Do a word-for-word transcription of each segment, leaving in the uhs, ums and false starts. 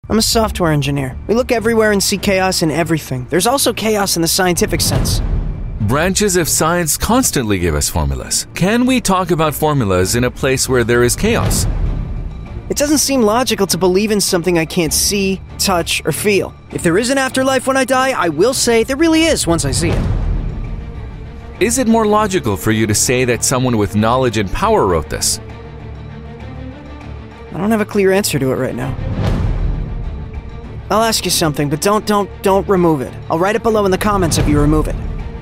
I'm a software engineer. We look everywhere and see chaos in everything. There's also chaos in the scientific sense. Branches of science constantly give us formulas. Can we talk about formulas in a place where there is chaos? It doesn't seem logical to believe in something I can't see, touch, or feel. If there is an afterlife when I die, I will say there really is once I see it. Is it more logical for you to say that someone with knowledge and power wrote this? I don't have a clear answer to it right now. I'll ask you something, but don't, don't, don't remove it. I'll write it below in the comments if you remove it.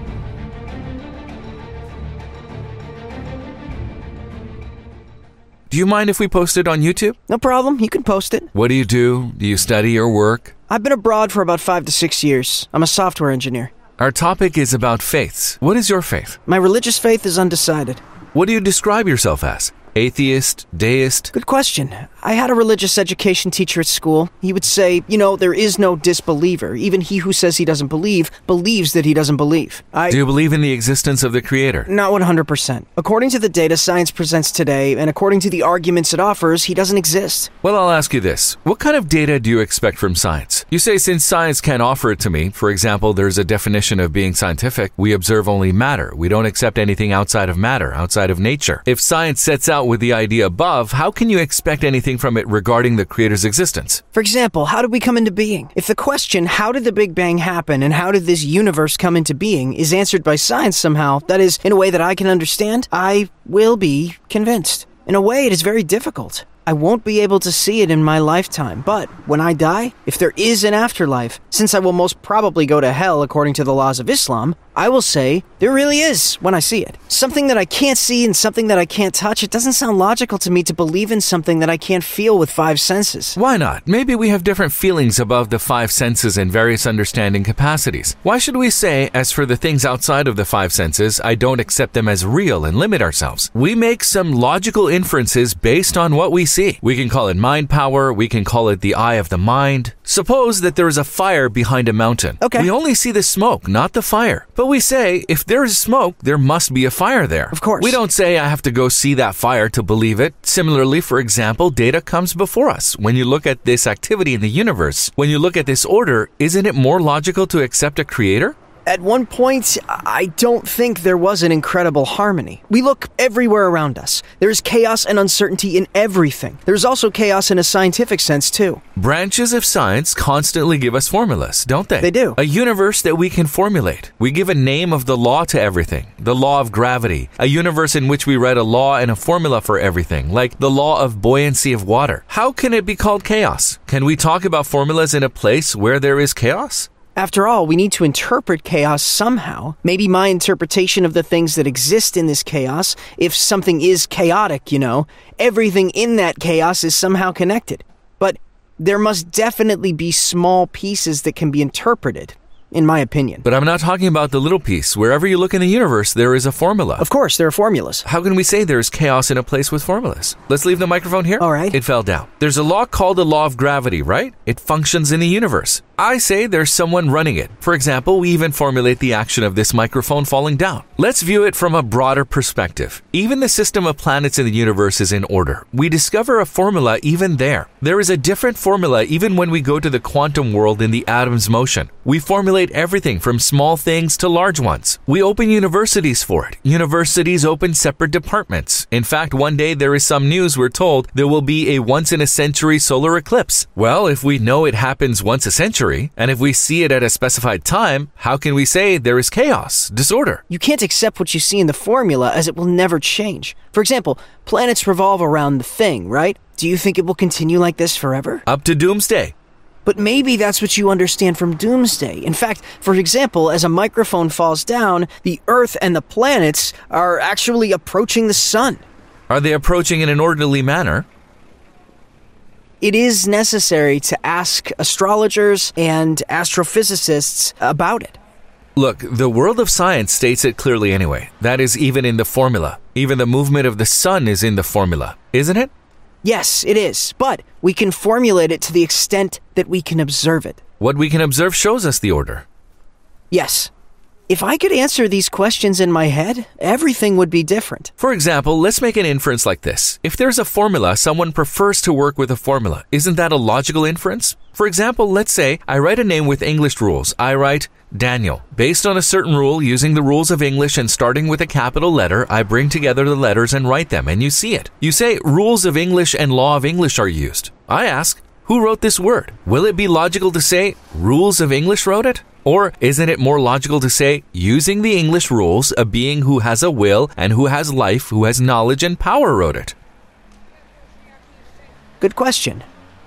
Do you mind if we post it on YouTube? No problem, you can post it. What do you do? Do you study or work? I've been abroad for about five to six years. I'm a software engineer. Our topic is about faiths. What is your faith? My religious faith is undecided. What do you describe yourself as? Atheist? Deist? Good question. I had a religious education teacher at school. He would say, you know, there is no disbeliever. Even he who says he doesn't believe, believes that he doesn't believe. I... Do you believe in the existence of the Creator? Not one hundred percent. According to the data science presents today, and according to the arguments it offers, he doesn't exist. Well, I'll ask you this. What kind of data do you expect from science? You say since science can't offer it to me, for example, there's a definition of being scientific, we observe only matter. We don't accept anything outside of matter, outside of nature. If science sets out with the idea above, how can you expect anything from it regarding the Creator's existence? For example, how did we come into being? If the question, how did the Big Bang happen and how did this universe come into being, is answered by science somehow, that is, in a way that I can understand, I will be convinced. In a way, it is very difficult. I won't be able to see it in my lifetime, but when I die, if there is an afterlife, since I will most probably go to hell according to the laws of Islam, I will say there really is when I see it. Something that I can't see and something that I can't touch, it doesn't sound logical to me to believe in something that I can't feel with five senses. Why not? Maybe we have different feelings above the five senses and various understanding capacities. Why should we say, as for the things outside of the five senses, I don't accept them as real and limit ourselves? We make some logical inferences based on what we see. We can call it mind power, we can call it the eye of the mind. Suppose that there is a fire behind a mountain. Okay. We only see the smoke, not the fire. But we say, if there is smoke, there must be a fire there. Of course. We don't say, I have to go see that fire to believe it. Similarly, for example, data comes before us. When you look at this activity in the universe, when you look at this order, isn't it more logical to accept a creator? At one point, I don't think there was an incredible harmony. We look everywhere around us. There's chaos and uncertainty in everything. There's also chaos in a scientific sense, too. Branches of science constantly give us formulas, don't they? They do. A universe that we can formulate. We give a name of the law to everything. The law of gravity. A universe in which we write a law and a formula for everything, like the law of buoyancy of water. How can it be called chaos? Can we talk about formulas in a place where there is chaos? After all, we need to interpret chaos somehow. Maybe my interpretation of the things that exist in this chaos, if something is chaotic, you know, everything in that chaos is somehow connected. But there must definitely be small pieces that can be interpreted, in my opinion. But I'm not talking about the little piece. Wherever you look in the universe, there is a formula. Of course, there are formulas. How can we say there's chaos in a place with formulas? Let's leave the microphone here. All right. It fell down. There's a law called the law of gravity, right? It functions in the universe. I say there's someone running it. For example, we even formulate the action of this microphone falling down. Let's view it from a broader perspective. Even the system of planets in the universe is in order. We discover a formula even there. There is a different formula even when we go to the quantum world in the atom's motion. We formulate everything from small things to large ones. We open universities for it. Universities open separate departments. In fact, one day there is some news we're told there will be a once-in-a-century solar eclipse. Well, if we know it happens once a century, and if we see it at a specified time, how can we say there is chaos, disorder? You can't accept what you see in the formula as it will never change. For example, planets revolve around the thing, right? Do you think it will continue like this forever? Up to doomsday. But maybe that's what you understand from doomsday. In fact, for example, as a microphone falls down, the Earth and the planets are actually approaching the sun. Are they approaching in an orderly manner? It is necessary to ask astrologers and astrophysicists about it. Look, the world of science states it clearly anyway. That is even in the formula. Even the movement of the sun is in the formula, isn't it? Yes, it is, but we can formulate it to the extent that we can observe it. What we can observe shows us the order. Yes. If I could answer these questions in my head, everything would be different. For example, let's make an inference like this. If there's a formula, someone prefers to work with a formula. Isn't that a logical inference? For example, let's say I write a name with English rules. I write Daniel. Based on a certain rule, using the rules of English and starting with a capital letter, I bring together the letters and write them, and you see it. You say rules of English and law of English are used. I ask, who wrote this word? Will it be logical to say rules of English wrote it? Or isn't it more logical to say, using the English rules, a being who has a will and who has life, who has knowledge and power wrote it? Good question.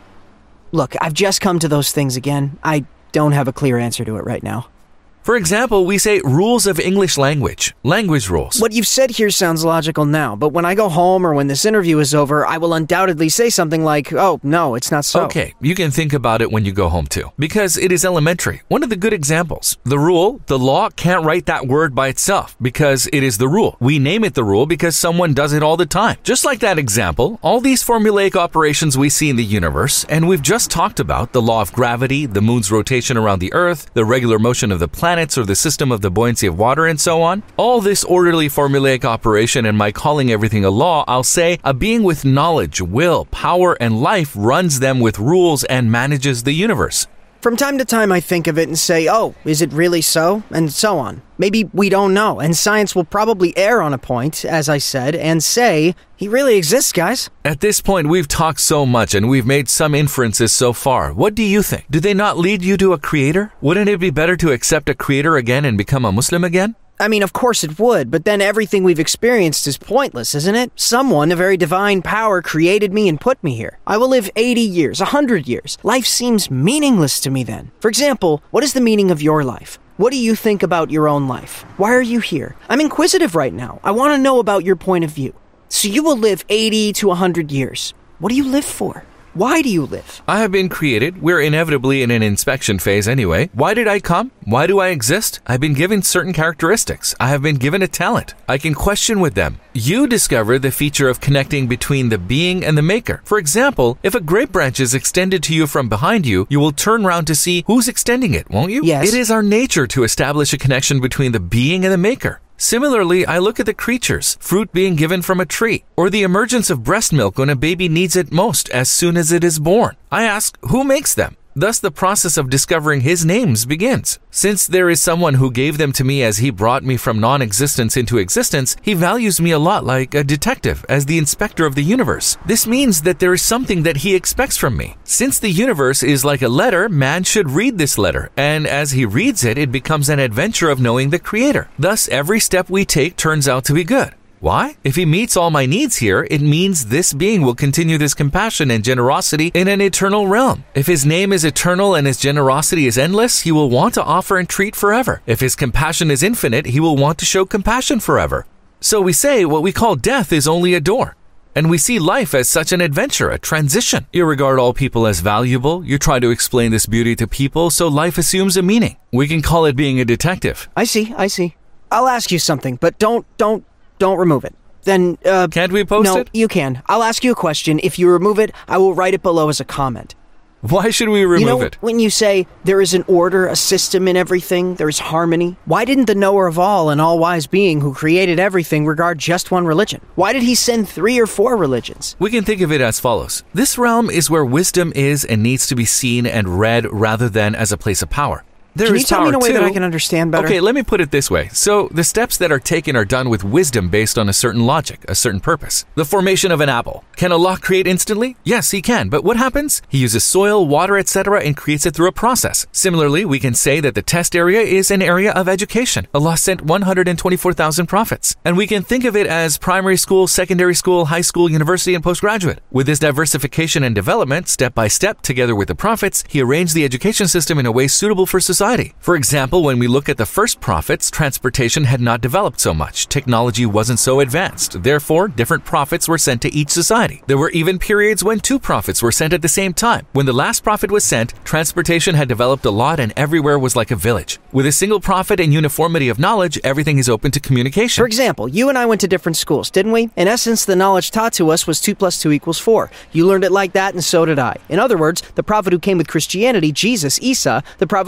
Look, I've just come to those things again. I don't have a clear answer to it right now. For example, we say rules of English language, language rules. What you've said here sounds logical now, but when I go home or when this interview is over, I will undoubtedly say something like, oh, no, it's not so. Okay, you can think about it when you go home too, because it is elementary. One of the good examples, the rule, the law can't write that word by itself because it is the rule. We name it the rule because someone does it all the time. Just like that example, all these formulaic operations we see in the universe, and we've just talked about the law of gravity, the moon's rotation around the earth, the regular motion of the planet, or the system of the buoyancy of water, and so on. All this orderly formulaic operation and my calling everything a law, I'll say a being with knowledge, will, power, and life runs them with rules and manages the universe. From time to time, I think of it and say, oh, is it really so? And so on. Maybe we don't know, and science will probably err on a point, as I said, and say, he really exists, guys. At this point, we've talked so much and we've made some inferences so far. What do you think? Do they not lead you to a creator? Wouldn't it be better to accept a creator again and become a Muslim again? I mean, of course it would, but then everything we've experienced is pointless, isn't it? Someone, a very divine power, created me and put me here. I will live eighty years, one hundred years. Life seems meaningless to me then. For example, what is the meaning of your life? What do you think about your own life? Why are you here? I'm inquisitive right now. I want to know about your point of view. So you will live eighty to one hundred years. What do you live for? Why do you live? I have been created. We're inevitably in an inspection phase anyway. Why did I come? Why do I exist? I've been given certain characteristics. I have been given a talent. I can question with them. You discover the feature of connecting between the being and the maker. For example, if a grape branch is extended to you from behind you, you will turn around to see who's extending it, won't you? Yes. It is our nature to establish a connection between the being and the maker. Similarly, I look at the creatures, fruit being given from a tree, or the emergence of breast milk when a baby needs it most as soon as it is born. I ask, who makes them? Thus, the process of discovering his names begins. Since there is someone who gave them to me as he brought me from non-existence into existence, he values me a lot like a detective, as the inspector of the universe. This means that there is something that he expects from me. Since the universe is like a letter, man should read this letter, and as he reads it, it becomes an adventure of knowing the Creator. Thus, every step we take turns out to be good. Why? If he meets all my needs here, it means this being will continue this compassion and generosity in an eternal realm. If his name is eternal and his generosity is endless, he will want to offer and treat forever. If his compassion is infinite, he will want to show compassion forever. So we say what we call death is only a door. And we see life as such an adventure, a transition. You regard all people as valuable. You try to explain this beauty to people, so life assumes a meaning. We can call it being a detective. I see, I see. I'll ask you something, but don't, don't, Don't remove it. Then, uh... Can't we post no, it? No, you can. I'll ask you a question. If you remove it, I will write it below as a comment. Why should we remove you know, it? When you say there is an order, a system in everything, there is harmony, why didn't the knower of all and all-wise being who created everything regard just one religion? Why did he send three or four religions? We can think of it as follows. This realm is where wisdom is and needs to be seen and read rather than as a place of power. There can is you tell me in a way too. that I can understand better? Okay, let me put it this way. So, the steps that are taken are done with wisdom based on a certain logic, a certain purpose. The formation of an apple. Can Allah create instantly? Yes, he can. But what happens? He uses soil, water, et cetera and creates it through a process. Similarly, we can say that the test area is an area of education. Allah sent one hundred twenty-four thousand prophets. And we can think of it as primary school, secondary school, high school, university, and postgraduate. With this diversification and development, step by step, together with the prophets, he arranged the education system in a way suitable for society. For example, when we look at the first prophets, transportation had not developed so much. Technology wasn't so advanced. Therefore, different prophets were sent to each society. There were even periods when two prophets were sent at the same time. When the last prophet was sent, transportation had developed a lot and everywhere was like a village. With a single prophet and uniformity of knowledge, everything is open to communication. For example, you and I went to different schools, didn't we? In essence, the knowledge taught to us was two plus two equals four. You learned it like that and so did I. In other words, the prophet who came with Christianity, Jesus, Isa, the prophet who came with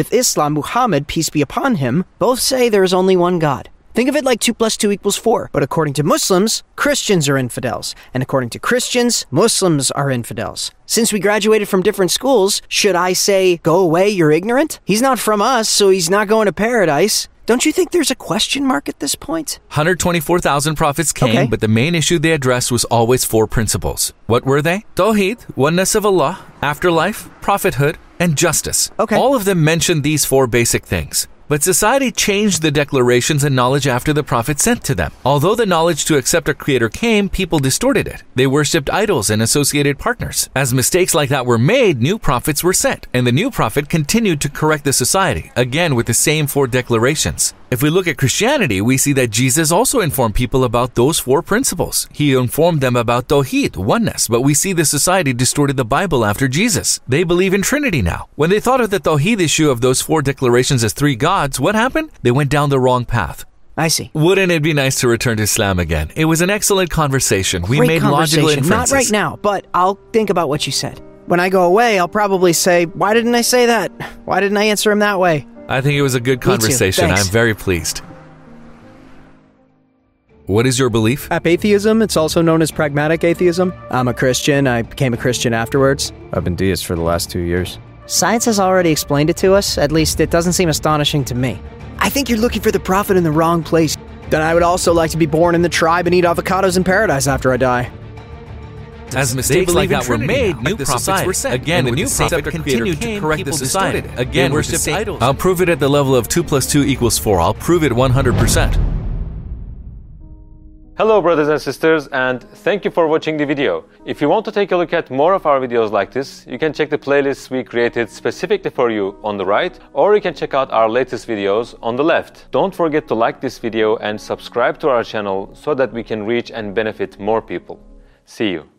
with Islam, Muhammad, peace be upon him, both say there is only one God. Think of it like two plus two equals four. But according to Muslims, Christians are infidels. And according to Christians, Muslims are infidels. Since we graduated from different schools, should I say, go away, you're ignorant? He's not from us, so he's not going to paradise. Don't you think there's a question mark at this point? one hundred twenty-four thousand prophets came, Okay. but the main issue they addressed was always four principles. What were they? Tawheed, oneness of Allah, afterlife, prophethood, and justice. Okay. All of them mentioned these four basic things. But society changed the declarations and knowledge after the prophet sent to them. Although the knowledge to accept a creator came, people distorted it. They worshipped idols and associated partners. As mistakes like that were made, new prophets were sent, and the new prophet continued to correct the society, again with the same four declarations. If we look at Christianity, we see that Jesus also informed people about those four principles. He informed them about Tawheed, oneness, but we see the society distorted the Bible after Jesus. They believe in Trinity now. When they thought of the Tawheed issue of those four declarations as three gods, what happened? They went down the wrong path. I see. Wouldn't it be nice to return to Islam again? It was an excellent conversation. We Great made logical conversation. inferences. Not right now, but I'll think about what you said. When I go away, I'll probably say, why didn't I say that? Why didn't I answer him that way? I think it was a good Me too. conversation. Thanks. I'm very pleased. What is your belief? Atheism, it's also known as pragmatic atheism. I'm a Christian. I became a Christian afterwards. I've been deist for the last two years. Science has already explained it to us. At least it doesn't seem astonishing to me. I think you're looking for the prophet in the wrong place. Then I would also like to be born in the tribe and eat avocados in paradise after I die. As mistakes like that were made, new prophets were sent. Again, the new prophet continued to correct the society. Again, worshipped idols. I'll prove it at the level of two plus two equals four. I'll prove it one hundred percent. Hello brothers and sisters, and thank you for watching the video. If you want to take a look at more of our videos like this, you can check the playlists we created specifically for you on the right, or you can check out our latest videos on the left. Don't forget to like this video and subscribe to our channel so that we can reach and benefit more people. See you.